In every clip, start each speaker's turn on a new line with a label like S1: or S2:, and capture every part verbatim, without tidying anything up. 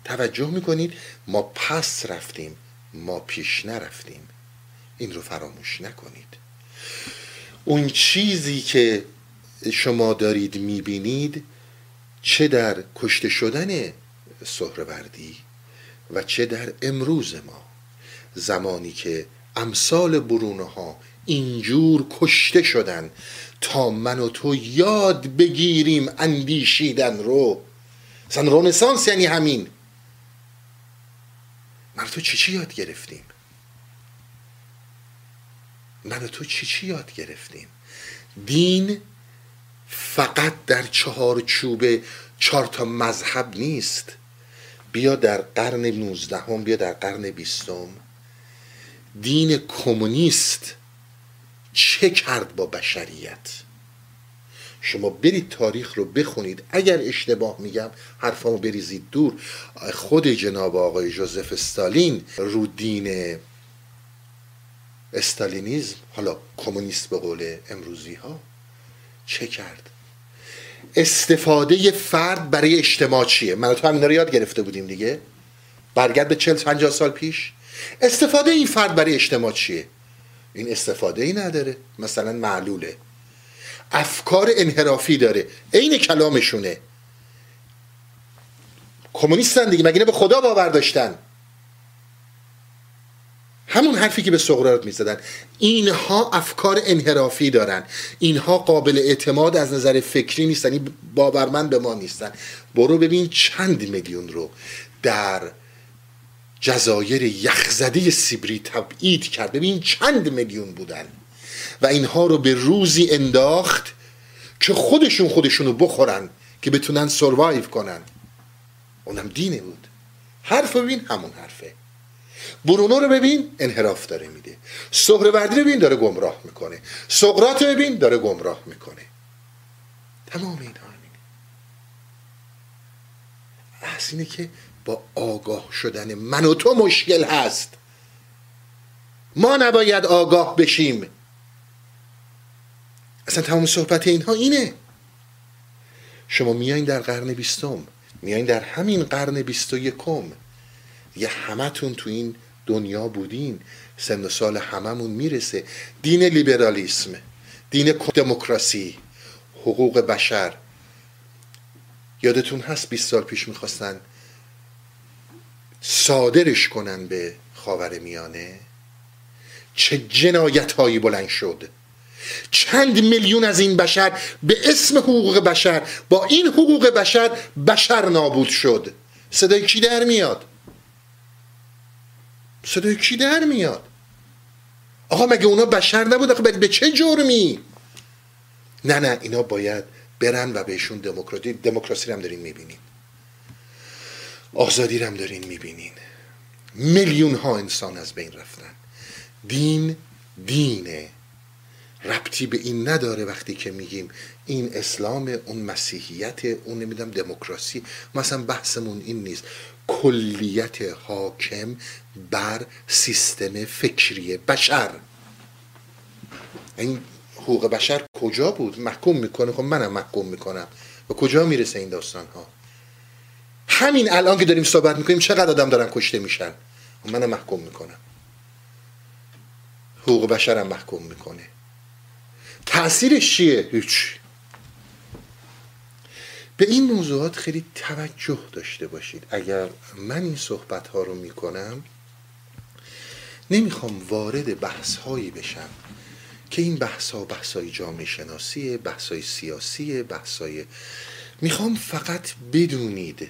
S1: توجه میکنید ما پس رفتیم، ما پیش نرفتیم. این رو فراموش نکنید. اون چیزی که شما دارید میبینید، چه در کشته شدن سهروردی و چه در امروز ما، زمانی که امثال برونه ها اینجور کشته شدن تا من و تو یاد بگیریم اندیشیدن رو. مثلا رنسانس یعنی همین. من و تو چی چی یاد گرفتیم؟ من و تو چی چی یاد گرفتیم؟ دین فقط در چهار چوبه چهار تا مذهب نیست. بیا در قرن نوزدهم، بیا در قرن بیستم، دین کمونیست چه کرد با بشریت؟ شما برید تاریخ رو بخونید. اگر اشتباه میگم حرفامو بریزید دور. خود جناب آقای ژوزف استالین رو دین استالینیزم، حالا کمونیست به قول امروزی ها، چه کرد؟ استفاده فرد برای اجتماع چیه؟ من تو همینا رو یاد گرفته بودیم دیگه. برگرد به چهل پنجاه سال پیش. استفاده این فرد برای اجتماع چیه؟ این استفاده ای نداره. مثلا معلوله، افکار انحرافی داره، عین کلامشونه. کمونیستن دیگه، مگه نه به خدا باور داشتن؟ همون حرفی که به سقراط میزدن. اینها افکار انحرافی دارن، اینها قابل اعتماد از نظر فکری نیستن، این باورمند به ما نیستن. برو ببین چند میلیون رو در جزایر یخزده سیبری تبعید کرد. ببین چند میلیون بودن و اینها رو به روزی انداخت که خودشون خودشونو بخورن که بتونن سروایو کنن. اونم دینه بود. حرف ببین همون حرفه. برونو رو ببین انحراف داره میده، سهروردی رو ببین داره گمراه میکنه، سقراط رو ببین داره گمراه میکنه. تمام اینها همینه. از اینه که با آگاه شدن من و تو مشکل هست. ما نباید آگاه بشیم. اصلا تمام صحبت اینها اینه. شما میایین در قرن بیستم، میایین در همین قرن بیست و یکم، یه همتون تو این دنیا بودین، سن و سال هممون میرسه. دین لیبرالیسم، دین دموکراسی، حقوق بشر. یادتون هست بیست سال پیش میخواستن صادرش کنن به خاورمیانه؟ چه جنایت هایی بلند شد. چند میلیون از این بشر به اسم حقوق بشر، با این حقوق بشر بشر نابود شد. صدای کی در میاد؟ صدای کی در میاد؟ آقا مگه اونا بشر نبود؟ آقا به چه جرمی؟ نه نه، اینا باید برن و بهشون دموکراسی دموکراسی هم دارین میبینین، آزادی هم دارین میبینین. میلیون ها انسان از بین رفتن. دین دینه، ربطی به این نداره وقتی که میگیم این اسلام، اون مسیحیت، اون نمیدونم دموکراسی. مثلا بحثمون این نیست. کلیت حاکم بر سیستم فکری بشر. این حقوق بشر کجا بود؟ محکوم میکنه. خب منم محکوم میکنم. و کجا میرسه این داستان ها؟ همین الان که داریم صحبت میکنیم چقدر آدم دارن کشته میشن، منم محکوم میکنم. حقوق بشرم محکوم میکنه. تأثیرش چیه؟ هیچ. به این موضوعات خیلی توجه داشته باشید. اگر من این صحبت ها رو میکنم، نمیخوام وارد بحث هایی بشم که این بحث ها بحث های جامعه شناسیه، بحث های سیاسیه، بحث های... میخوام فقط بدونید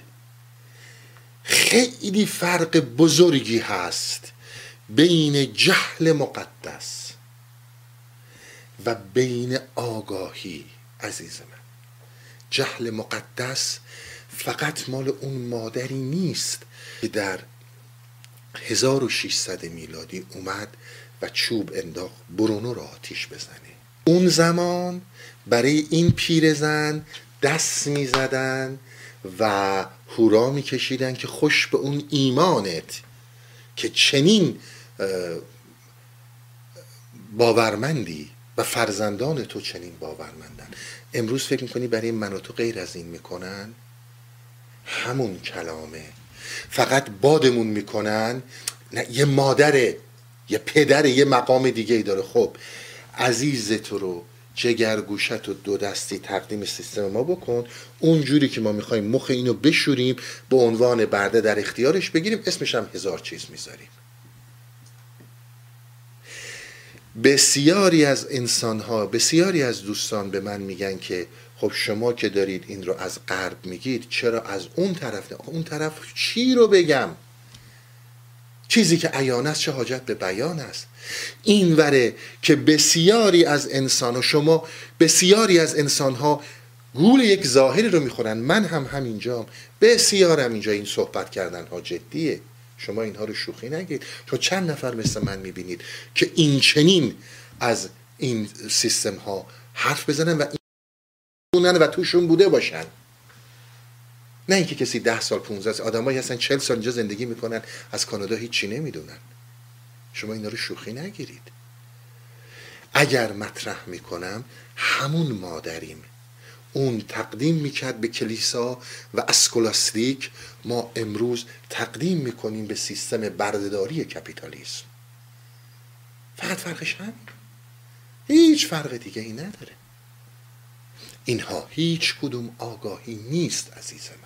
S1: خیلی فرق بزرگی هست بین جهل مقدس و بین آگاهی. عزیز من، جهل مقدس فقط مال اون مادری نیست که در هزار و ششصد میلادی اومد و چوب انداخت برونو را آتیش بزنه. اون زمان برای این پیرزن دست می زدن و هورا می کشیدن که خوش به اون ایمانت که چنین باورمندی و فرزندان تو چنین باورمندن. امروز فکر میکنی برای من و تو غیر از این میکنن؟ همون کلامه. فقط بادمون میکنن. نه، یه مادره، یه پدره، یه مقام دیگه ای داره. خب عزیز تو رو جگرگوشت و دو دستی تقدیم سیستم ما بکن، اونجوری که ما میخوایم مخ اینو بشوریم، به عنوان برده در اختیارش بگیریم، اسمش هم هزار چیز میذاریم. بسیاری از انسانها، بسیاری از دوستان به من میگن که خب شما که دارید این رو از غرب میگید، چرا از اون طرف نه؟ اون طرف چی رو بگم؟ چیزی که عیان است چه حاجت به بیان است. این وره که بسیاری از انسان ها، شما بسیاری از انسان ها گول یک ظاهری رو میخورن. من هم همینجام، بسیارم اینجا این صحبت کردن ها جدیه. شما اینها رو شوخی نگید. چون چند نفر مثل من میبینید که این چنین از این سیستم ها حرف بزنن و این و توشون بوده باشن. نه اینکه کسی ده سال پونزده سال، آدمایی هستن چهل سال اینجا زندگی میکنن، از کانادا هیچی نمیدونن. شما اینا رو شوخی نگیرید. اگر مطرح میکنم، همون مادریم. اون تقدیم میکرد به کلیسا و اسکولاستیک، ما امروز تقدیم میکنیم به سیستم بردهداری کپیتالیسم. فقط فرقش همین، هیچ فرق دیگه ای نداره. اینها هیچ کدوم آگاهی نیست عزیز من.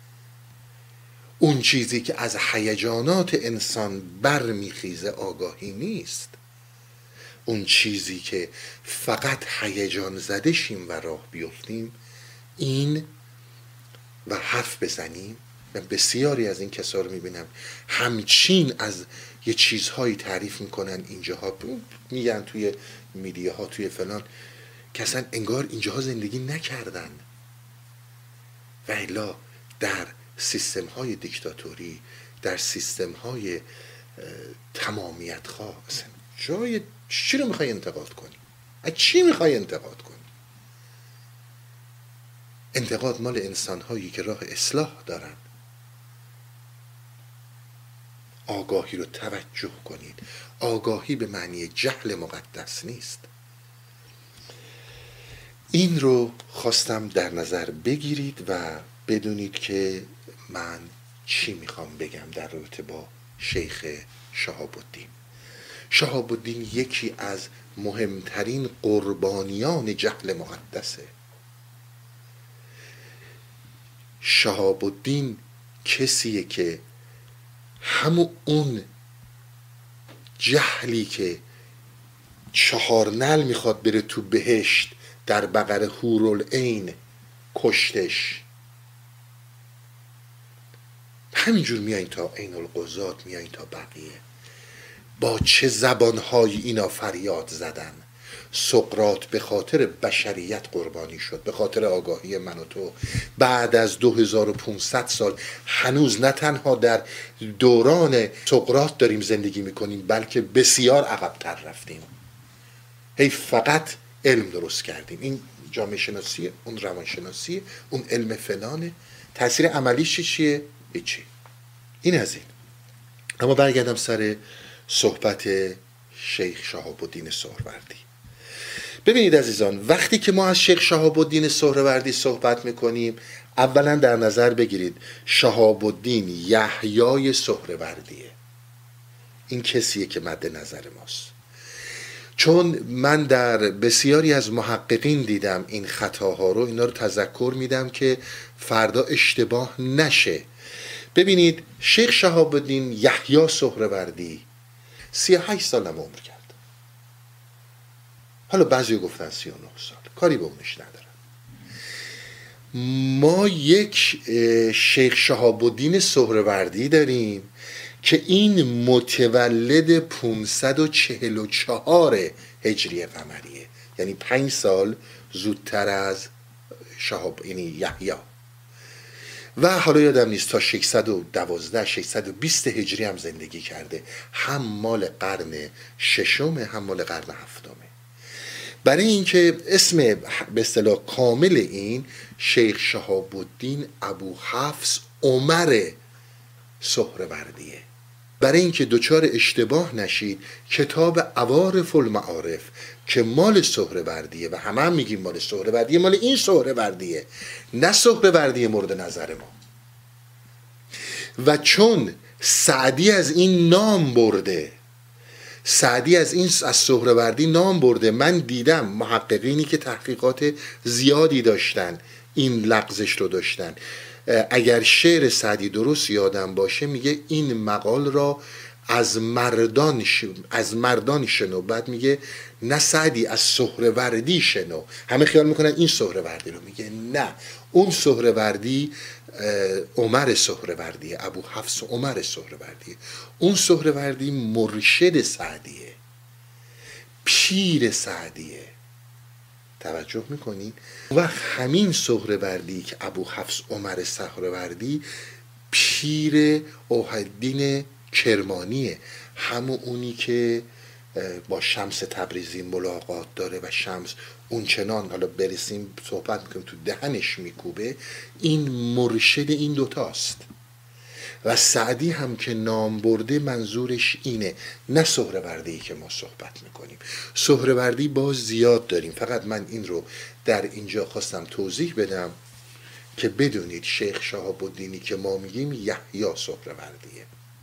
S1: اون چیزی که از هیجانات انسان برمیخیزه آگاهی نیست. اون چیزی که فقط هیجان زده شیم و راه بیفتیم این و حرف بزنیم. من بسیاری از این کسا رو میبینم همچین از یه چیزهایی تعریف میکنن اینجاها، میگن توی میدیاها، توی فلان، که اصلا انگار اینجاها زندگی نکردن. و الا در سیستم های دیکتاتوری، در سیستم های تمامیت خواه، اصلا جای چی رو میخوای انتقاد کنی؟ از چی میخوای انتقاد کنی؟ انتقاد مال انسان هایی که راه اصلاح دارن. آگاهی رو توجه کنید. آگاهی به معنی جهل مقدس نیست. این رو خواستم در نظر بگیرید و بدونید که من چی میخوام بگم در رابطه با شیخ شهاب الدین. شهاب الدین یکی از مهمترین قربانیان جهل مقدسه. شهاب الدین کسیه که همون اون جهلی که چهار نعل میخواد بره تو بهشت در بقر حورالعین کشتش، همینجور میایین تا عین القضات، میایین تا بقیه. با چه زبانهایی اینا فریاد زدن. سقراط به خاطر بشریت قربانی شد، به خاطر آگاهی من و تو. بعد از دو هزار و پانصد سال هنوز نه تنها در دوران سقراط داریم زندگی میکنیم، بلکه بسیار عقب‌تر رفتیم. هی فقط علم درست کردیم. این جامعه شناسیه، اون روانشناسیه، اون علم فلانه. تاثیر عملیش چی چیه؟ هیچی. این از این. اما برگردم سر صحبت شیخ شهاب الدین سهروردی. ببینید عزیزان، وقتی که ما از شیخ شهاب الدین سهروردی صحبت میکنیم، اولا در نظر بگیرید شهاب الدین یحیای سهروردیه. این کسیه که مد نظر ماست. چون من در بسیاری از محققین دیدم این خطاها رو، اینا رو تذکر میدم که فردا اشتباه نشه. ببینید شیخ شهاب الدین یحیی سهروردی سی و هشت سال عمر کرد. حالا بعضی گفتن سی و نه سال، کاری به اونش ندارم. ما یک شیخ شهاب الدین سهروردی داریم که این متولد پانصد و چهل و چهار هجری قمریه، یعنی پنج سال زودتر از شهاب، یعنی یحیی. و حالا یادم نیست تا ششصد و دوازده ششصد و بیست هجری هم زندگی کرده. هم مال قرن ششم، هم مال قرن هفتمه. برای اینکه اسم به اصطلاح کامل این شیخ شهاب الدین ابو حفص عمر سهروردیه. برای اینکه دوچار اشتباه نشید، کتاب عوارف المعارف که مال سهروردیه و همه هم میگیم مال سهروردیه، مال این سهروردیه، نه سهروردی مورد نظر ما. و چون سعدی از این نام برده، سعدی از این از سهروردی نام برده، من دیدم محققینی که تحقیقات زیادی داشتن این لغزش رو داشتن، اگر شعر سعدی درست یادم باشه میگه این مقال را از مردان ش... از مردان شنو، بعد میگه نه سعدی از سهروردی شنو. همه خیال میکنن این سهروردی رو میگه، نه اون سهروردی عمر سهروردی، ابو حفص عمر سهروردی. اون سهروردی مرشد سعدیه، پیر سعدیه. توجه میکنین؟ و همین سهروردی که ابو حفص عمر سهروردی پیر اوحدین کرمانیه، همون اونی که با شمس تبریزی ملاقات داره و شمس اون چنان، حالا برسیم صحبت میکنیم، تو دهنش میکوبه. این مرشد این دوتاست. و سعدی هم که نام برده منظورش اینه، نه سهروردی که ما صحبت میکنیم. سهروردی باز زیاد داریم، فقط من این رو در اینجا خواستم توضیح بدم که بدونید شیخ شهاب الدینی که ما میگیم یحیی سهروردیه.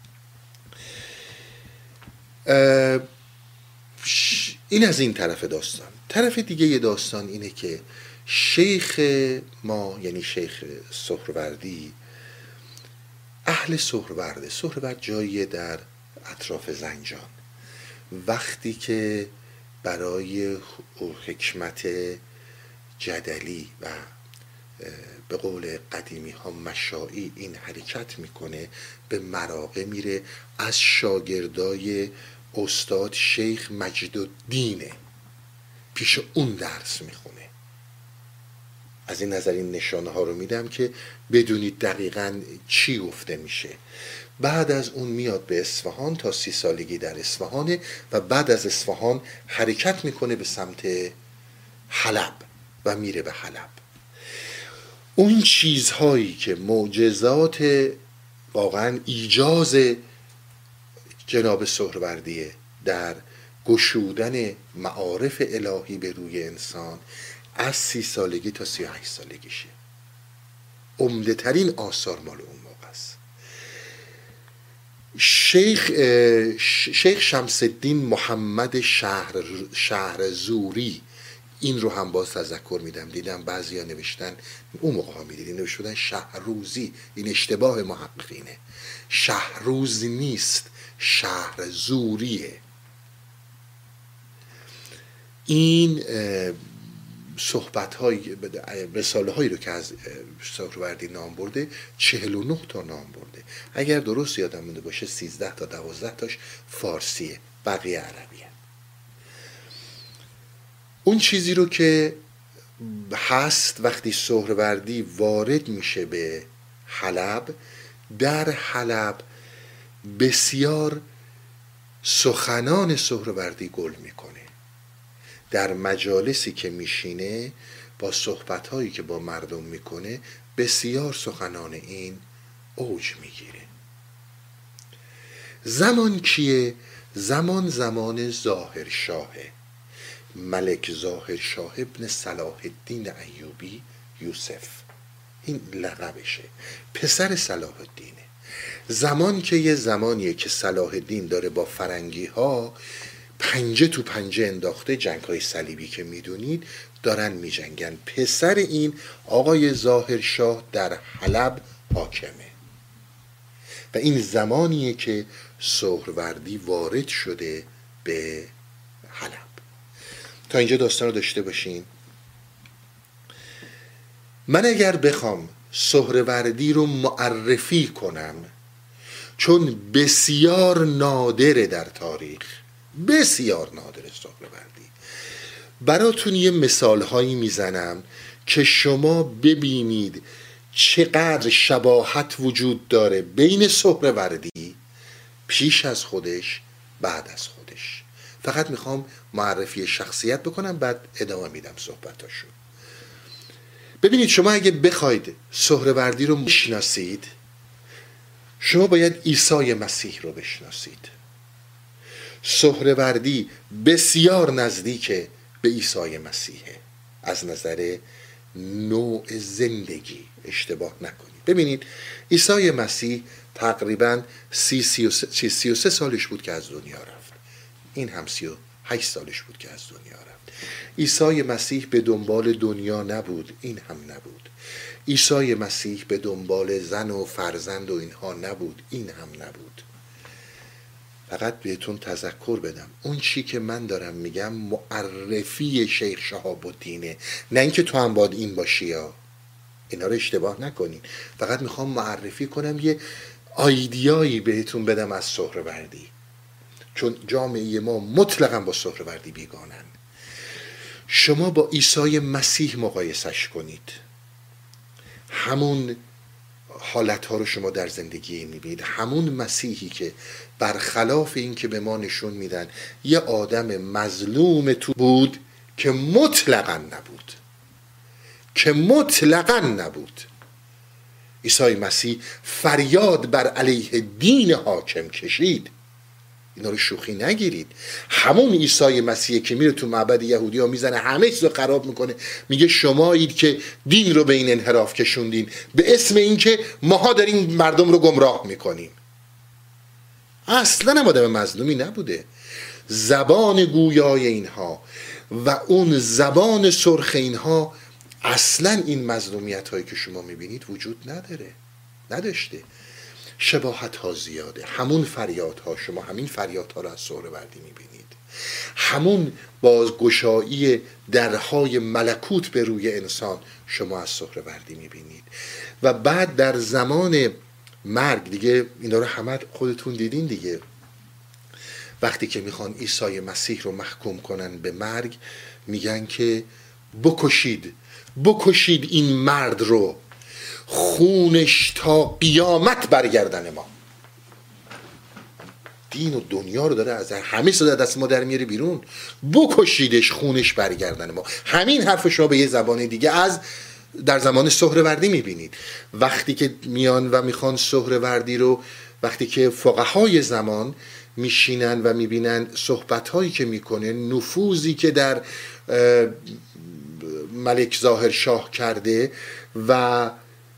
S1: این از این طرف داستان. طرف دیگه یه داستان اینه که شیخ ما، یعنی شیخ سهروردی، اهل سهرورده. سهرورد جاییه در اطراف زنجان. وقتی که برای حکمت جدلی و به قول قدیمی ها مشائی این حرکت میکنه، به مراغه میره، از شاگردای استاد شیخ مجدالدینه، پیش اون درس میخونه. از این نظر این نشانه ها رو میدم که بدونید دقیقاً چی گفته میشه. بعد از اون میاد به اصفهان، تا سی سالگی در اصفهانه و بعد از اصفهان حرکت میکنه به سمت حلب و میره به حلب. اون چیزهایی که معجزات واقعاً ایجاز جناب سهروردیه در گشودن معارف الهی به روی انسان، از سی سالگی تا سی و هشت سالگیشه. عمده ترین آثار مال اون موقع است. شیخ شیخ شمس الدین محمد شهر شهر زوری، این رو هم باز تذکر میدم، دیدم بعضیا نوشتن، اون موقع ها میدیدین نوشتن شهروزی، این اشتباه محققینه. شهروز نیست، شهر زوریه. این صحبت های رساله هایی رو که از سهروردی نام برده چهل و نه تا نام برده. اگر درست یادم مونده باشه سیزده تا دوازده تاش فارسیه، بقیه عربیه. اون چیزی رو که هست وقتی سهروردی وارد میشه به حلب، در حلب بسیار سخنان سهروردی گل میکنه. در مجالسی که میشینه، با صحبتهایی که با مردم میکنه، بسیار سخنان این اوج میگیره. زمان کیه؟ زمان زمان ظاهر شاهه، ملک ظاهر شاه ابن صلاح الدین ایوبی یوسف، این لقبشه، پسر صلاح الدینه. زمان که یه زمانیه که صلاح الدین داره با فرنگی ها پنجه تو پنجه انداخته، جنگ های صلیبی که میدونید دارن میجنگن. پسر این آقای ظاهر شاه در حلب حاکمه و این زمانیه که سهروردی وارد شده به حلب. تا اینجا داستان رو داشته باشین. من اگر بخوام سهروردی رو معرفی کنم، چون بسیار نادره در تاریخ، بسیار نادره سهروردی، براتون یه مثال هایی میزنم که شما ببینید چقدر شباهت وجود داره بین سهروردی پیش از خودش، بعد از خودش. فقط میخوام معرفی شخصیت بکنم، بعد ادامه میدم صحبتاشو. ببینید شما اگه بخواید سهروردی رو بشناسید، شما باید عیسی مسیح رو بشناسید. سهروردی بسیار نزدیک به عیسی مسیحه از نظر نوع زندگی، اشتباه نکنید. ببینید عیسی مسیح تقریبا سی سی و سه, سی و سه سالش بود که از دنیا رفت. این هم سی و هشت سالش بود که از دنیا رفت. عیسی مسیح به دنبال دنیا نبود، این هم نبود. عیسی مسیح به دنبال زن و فرزند و اینها نبود، این هم نبود. فقط بهتون تذکر بدم اون چی که من دارم میگم معرفی شیخ شهاب الدینه، نه اینکه تو هم باید این باشی یا اینا رو اشتباه نکنین. فقط میخوام معرفی کنم، یه آیدیایی بهتون بدم از سهروردی، چون جامعه ما مطلقا با سهروردی بیگانن. شما با عیسی مسیح مقایسش کنید، همون حالتها رو شما در زندگی میبینید. همون مسیحی که برخلاف این که به ما نشون میدن یه آدم مظلوم تو بود که مطلقا نبود، که مطلقا نبود. عیسی مسیح فریاد بر علیه دین حاکم کشید. اینا رو شوخی نگیرید. همون عیسی مسیح که میره تو معبد یهودی ها میزنه، همه چیز رو خراب میکنه، میگه شمایید که دین رو به این انحراف کشوندین به اسم این که ماها داریم مردم رو گمراه میکنیم. اصلا هم آدم مظلومی نبوده. زبان گویای اینها و اون زبان سرخ اینها اصلا این مظلومیت هایی که شما میبینید وجود نداره، نداشته. شباهت ها زیاده. همون فریاد ها، شما همین فریاد ها رو از سهروردی میبینید. همون بازگشایی درهای ملکوت به روی انسان شما از سهروردی میبینید. و بعد در زمان مرگ دیگه اینا رو همه خودتون دیدین دیگه، وقتی که میخوان عیسی مسیح رو محکوم کنن به مرگ میگن که بکشید بکشید این مرد رو، خونش تا قیامت برگردن ما. دین و دنیا رو داره از همه صدا دست ما در میاره بیرون. بکشیدش، خونش برگردن ما. همین حرف شما به یه زبان دیگه از در زمان سهروردی میبینید. وقتی که میان و میخوان سهروردی رو، وقتی که فقهای زمان میشینن و میبینن صحبتهایی که میکنه، نفوذی که در ملک ظاهر شاه کرده و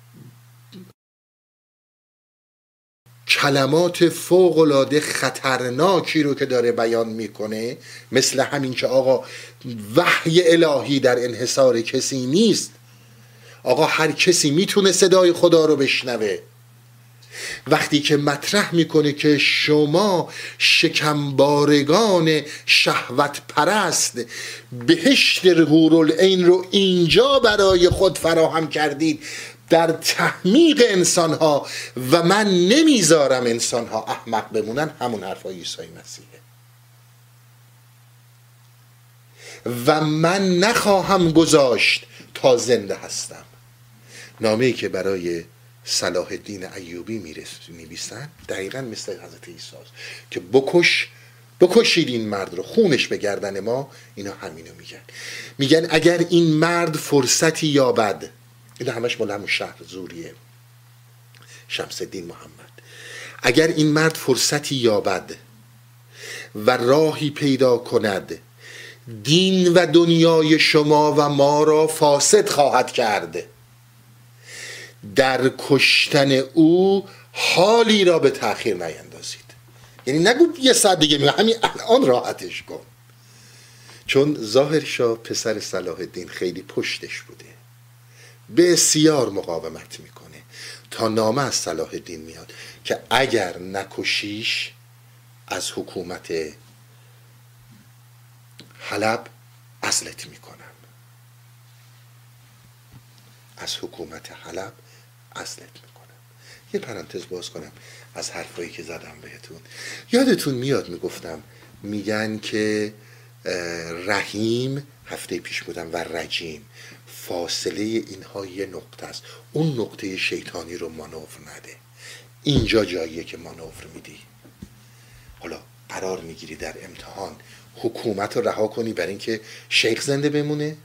S1: کلمات فوق‌العاده خطرناکی رو که داره بیان میکنه، مثل همین که آقا وحی الهی در انحصار کسی نیست، آقا هر کسی میتونه صدای خدا رو بشنوه. وقتی که مطرح میکنه که شما شکمبارگان شهوت پرست بهشت حورالعین رو اینجا برای خود فراهم کردید در تحمیق انسانها و من نمیذارم انسانها احمق بمونن، همون حرفای عیسی مسیحه. و من نخواهم گذاشت تا زنده هستم. نامه‌ای که برای صلاح الدین ایوبی می‌نویسن دقیقاً مثل حضرت عیسی است که بکش بکشید این مرد رو، خونش به گردن ما. اینا همینو میگن. میگن اگر این مرد فرصتی یابد، این همش مال همون شهر زوریه، شمس الدین محمد، اگر این مرد فرصتی یابد و راهی پیدا کند، دین و دنیای شما و ما را فاسد خواهد کرد. در کشتن او حالی را به تأخیر نیندازید. یعنی نگو یه ساعت دیگه میگه، همین الان راحتش کن. چون ظاهر شاه پسر صلاح الدین خیلی پشتش بوده، بسیار مقاومت میکنه تا نامه از صلاح الدین میاد که اگر نکشیش از حکومت حلب عزلت میکنم، از حکومت حلب عزلت میکنم. یه پرانتز باز کنم از حرفایی که زدم بهتون. یادتون میاد میگفتم میگن که رحیم هفته پیش بودم و رجیم، فاصله اینها یه نقطه است. اون نقطه شیطانی رو مانور نده. اینجا جاییه که مانور میدی. حالا قرار میگیری در امتحان حکومت رو رها کنی برای اینکه شیخ زنده بمونه؟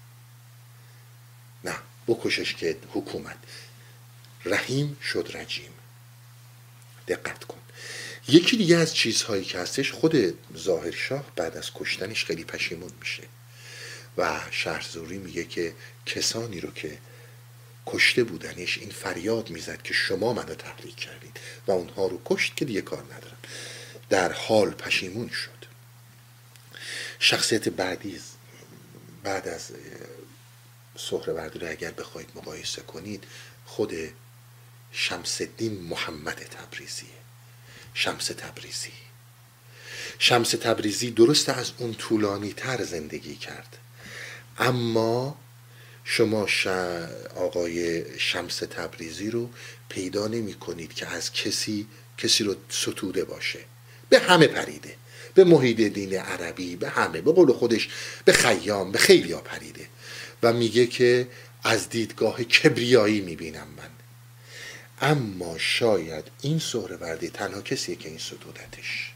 S1: نه، بکشش که حکومت. رحیم شد رجیم. دقت کن. یکی دیگه از چیزهایی که هستش، خود ظاهر شاه بعد از کشتنش خیلی پشیمون میشه و شهرزوری میگه که کسانی رو که کشته بودنش این فریاد میزد که شما منو تحریک کردید و اونها رو کشت که دیگه کار ندارم. در حال پشیمون شد. شخصیت بعدی بعد از سهروردی رو اگر بخواید مقایسه کنید خود شمس الدین محمد تبریزیه. شمس تبریزی شمس تبریزی درست از اون طولانی تر زندگی کرد، اما شما آقای شمس تبریزی رو پیدا نمی کنید که از کسی کسی رو ستوده باشه. به همه پریده، به محیط دین عربی، به همه، به قول خودش به خیام، به خیلی ها پریده و میگه که از دیدگاه کبریایی میبینم من. اما شاید این سهروردی تنها کسیه که این ستودتش.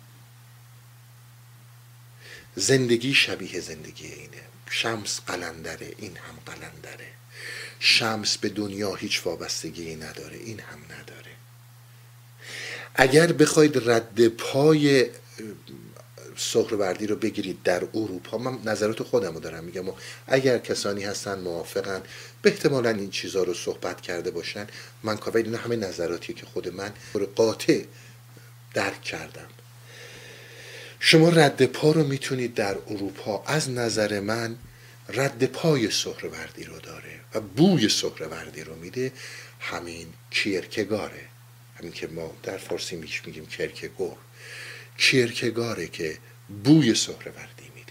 S1: زندگی شبیه زندگی اینه. شمس قلندره، این هم قلندره. شمس به دنیا هیچ وابستگی نداره، این هم نداره. اگر بخواید رد پای سهروردی رو بگیرید در اروپا، من نظرات خودم رو دارم میگم، اگر کسانی هستن موافقن به احتمالا این چیزها رو صحبت کرده باشن، من کافی اینا همه نظراتی که خود من قاطع درک کردم. شما رد پا رو میتونید در اروپا، از نظر من رد پای سهروردی رو داره و بوی سهروردی رو میده همین کیرکگاره، همین که ما در فارسی میگیم کرکگور. کیرکگاره که بوی سهروردی میده.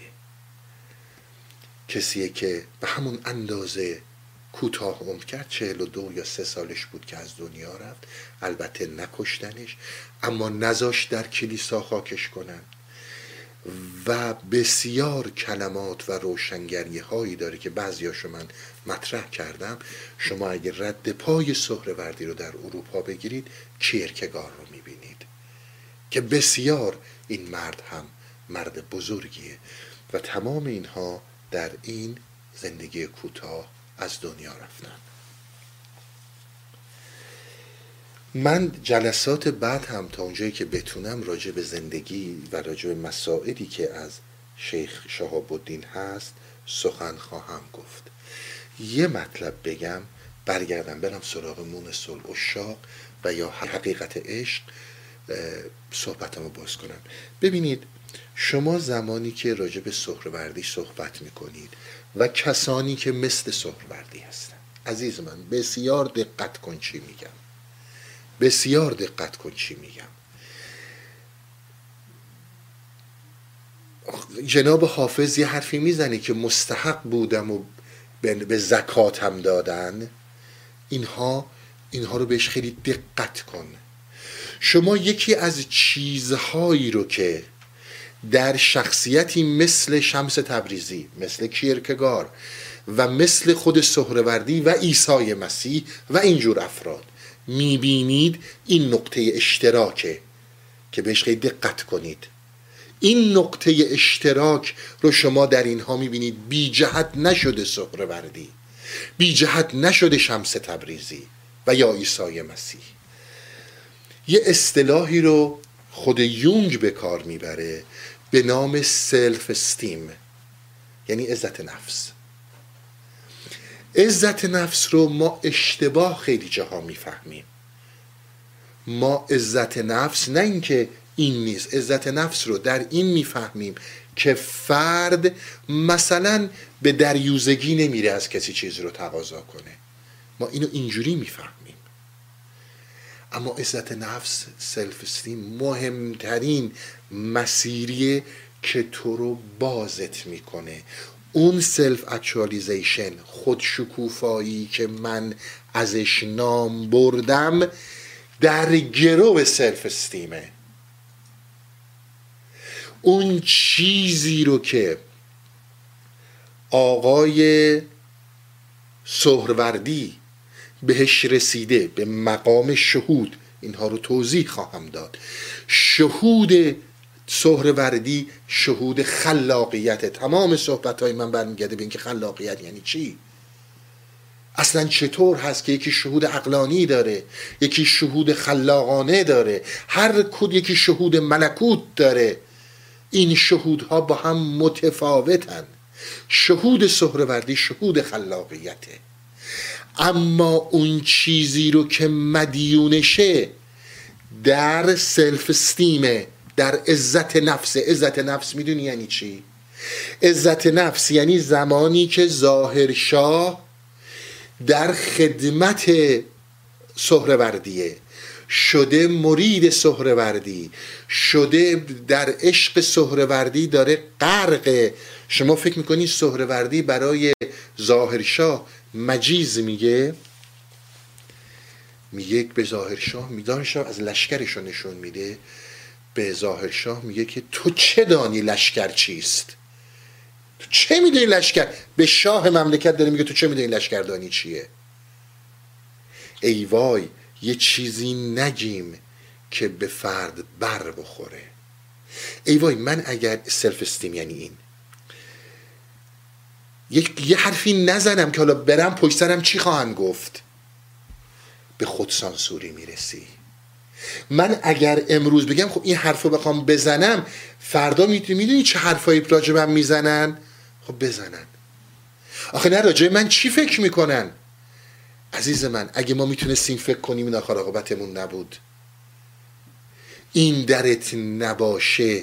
S1: کسیه که به همون اندازه کوتاه عمر کرد، چهل و دو یا سه سالش بود که از دنیا رفت. البته نکشتنش، اما نذاشت در کلیسا خاکش کنن و بسیار کلمات و روشنگری هایی داره که بعضیاشو من مطرح کردم. شما اگر رد پای سهروردی رو در اروپا بگیرید، کیرکگار رو میبینید که بسیار این مرد هم مرد بزرگیه و تمام اینها در این زندگی کوتاه از دنیا رفتن. من جلسات بعد هم تا اونجایی که بتونم راجع به زندگی و راجع به مسائلی که از شیخ شهاب الدین هست سخن خواهم گفت. یه مطلب بگم، برگردم برم سراغ مونس العشاق و یا حقیقت عشق صحبتمو باز کنم. ببینید، شما زمانی که راجع به سهروردی صحبت میکنید و کسانی که مثل سهروردی هستن، عزیز من بسیار دقت کن چی میگم، بسیار دقت کن چی میگم. جناب حافظ یه حرفی میزنه که مستحق بودم و به زکاتم دادن. اینها اینها رو بهش خیلی دقت کن. شما یکی از چیزهایی رو که در شخصیتی مثل شمس تبریزی، مثل کیرکگار و مثل خود سهروردی و عیسی مسیح و اینجور افراد میبینید، این نقطه اشتراکه که بهش خیلی دقت کنید. این نقطه اشتراک رو شما در اینها میبینید. بی جهت نشده سهروردی، بی جهت نشده شمس تبریزی و یا عیسی مسیح. یه اصطلاحی رو خود یونگ به کار میبره به نام سلف استیم، یعنی عزت نفس. عزت نفس رو ما اشتباه خیلی جاها میفهمیم. ما عزت نفس نه اینکه این نیست، عزت نفس رو در این میفهمیم که فرد مثلا به دریوزگی نمیره از کسی چیز رو تقاضا کنه. ما اینو اینجوری میفهمیم. اما عزت نفس، سلف استیم، مهمترین مسیریه که تو رو بازت میکنه. اون سلف اکچوالیزیشن، خود شکوفایی که من ازش نام بردم، در گرو سلف استیمه. اون چیزی رو که آقای سهروردی بهش رسیده، به مقام شهود، اینها رو توضیح خواهم داد. شهود سهروردی شهود خلاقیت. تمام صحبت‌های من برمیگرده به اینکه خلاقیت یعنی چی، اصلا چطور هست که یکی شهود عقلانی داره، یکی شهود خلاقانه داره، هر کد یکی شهود ملکوت داره. این شهودها با هم متفاوتن. شهود سهروردی شهود خلاقیته. اما اون چیزی رو که مدیونشه در سلف استیمه، در عزت نفس. عزت نفس میدونی یعنی چی؟ عزت نفس یعنی زمانی که ظاهرشاه در خدمت سهروردیه، شده مرید سهروردی، شده در عشق سهروردی، داره غرق. شما فکر میکنی سهروردی برای ظاهرشاه مجیز میگه؟ میگه به ظاهرشاه، میدانشاه از لشکرشو نشون میده، به ظاهرشاه میگه که تو چه دانی لشکر چیست؟ تو چه میدونی لشکر؟ به شاه مملکت داره میگه تو چه میدونی لشکردانی چیه؟ ای وای یه چیزی نگیم که به فرد بر بخوره. ای وای من اگر سلف استیم یعنی این یک یه حرفی نزنم که حالا برم پشت سرم چی خواهند گفت، به خودسانسوری میرسی. من اگر امروز بگم خب این حرفو بخوام بزنم، فردا میدونی چه حرفایی راجع من میزنن؟ خب بزنن. آخه نه راجع من چی فکر میکنن؟ عزیز من اگه ما میتونستیم فکر کنیم این آخر عاقبتمون نبود. این درت نباشه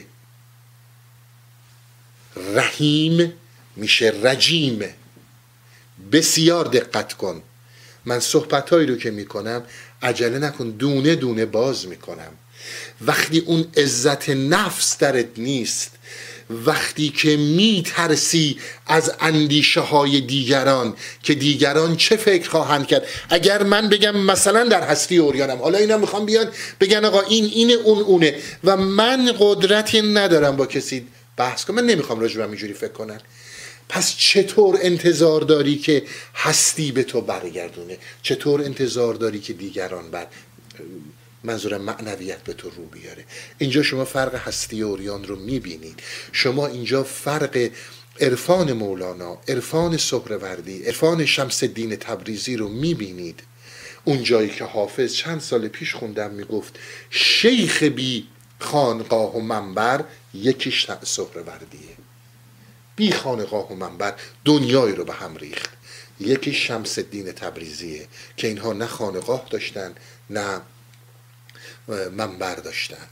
S1: رحیم میشه رجیم. بسیار دقت کن. من صحبتهایی رو که میکنم عجله نکن، دونه دونه باز میکنم. وقتی اون عزت نفس درت نیست، وقتی که میترسی از اندیشه های دیگران که دیگران چه فکر خواهند کرد، اگر من بگم مثلا در هستی اوریانم، حالا اینا میخوام بیان بگن آقا این اینه اون اونه و من قدرتی ندارم با کسی بحث کنم، من نمیخوام راجع به اینجوری فکر کنن، پس چطور انتظار داری که هستی به تو برگردونه؟ چطور انتظار داری که دیگران بر منظورم معنویت به تو رو بیاره؟ اینجا شما فرق هستی اوریان رو میبینید. شما اینجا فرق عرفان مولانا، عرفان سهروردی، عرفان شمس الدین تبریزی رو میبینید. اون جایی که حافظ چند سال پیش خوندم میگفت شیخ بی خانقاه و منبر یکیش سهروردیه. بی خانقاه و منبر دنیای رو به هم ریخت. یکی شمس الدین تبریزیه که اینها نه خانقاه داشتن نه منبر داشتن.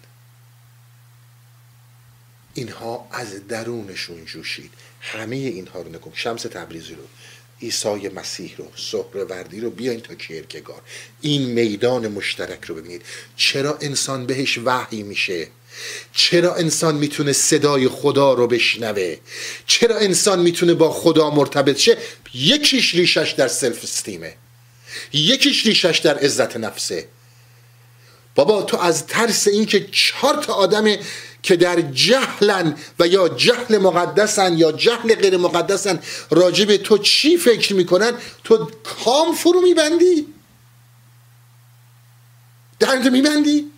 S1: اینها از درونشون جوشید. همه اینها رو نکن، شمس تبریزی رو، عیسی مسیح رو، سهروردی رو، بیاین تا کیرکگار. این میدان مشترک رو ببینید. چرا انسان بهش وحی میشه؟ چرا انسان میتونه صدای خدا رو بشنوه؟ چرا انسان میتونه با خدا مرتبط شه؟ یکیش ریشش در سلف استیمه، یکیش ریشش در عزت نفسه. بابا تو از ترس این که چهار تا آدم که در جهلن و یا جهل مقدسن یا جهل غیر مقدسن راجع به تو چی فکر میکنن، تو کام فرو میبندی؟ دهنت میبندی؟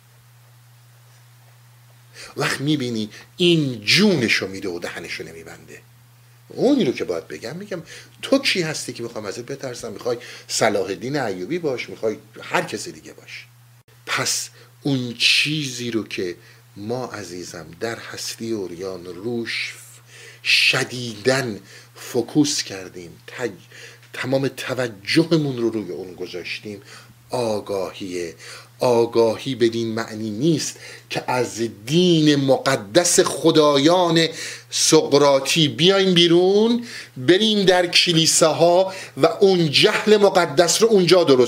S1: وقت میبینی این جونشو میده و دهنشو نمیبنده. اونی رو که باید بگم میگم تو کی هستی که میخوام ازت بترسم؟ میخوای صلاح الدین ایوبی باش، میخوای هر کسی دیگه باش. پس اون چیزی رو که ما عزیزم در هستی اوریان روش شدیداً فوکوس کردیم، تج... تمام توجهمون رو روی اون گذاشتیم، آگاهیه. آگاهی بدین معنی نیست که از دین مقدس خدایان سقراطی بیایم بیرون، بریم در کلیساها و اون جهل مقدس رو اونجا درست